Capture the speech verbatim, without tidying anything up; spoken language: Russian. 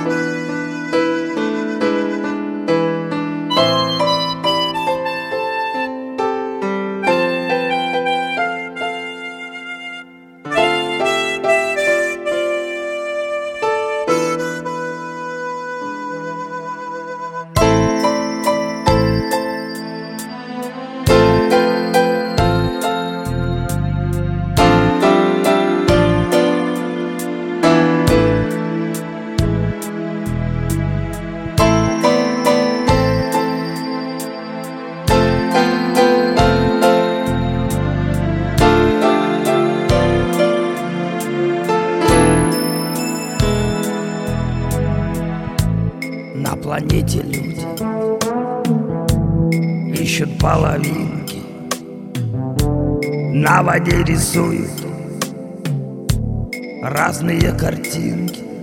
На планете люди ищут половинки, на воде рисуют разные картинки.